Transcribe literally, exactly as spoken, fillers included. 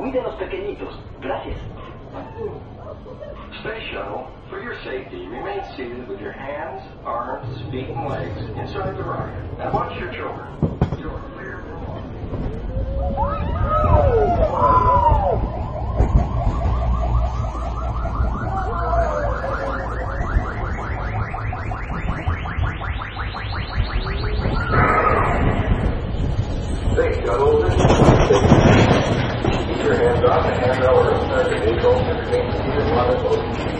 Cuide a los pequeñitos. Gracias. Space Shuttle, for your safety, remain seated with your hands, arms, feet, and legs inside the rocket. And watch your children. You're clear. Space Shuttle, keep your hands off the handrail or the vehicle and remain seated while it's open.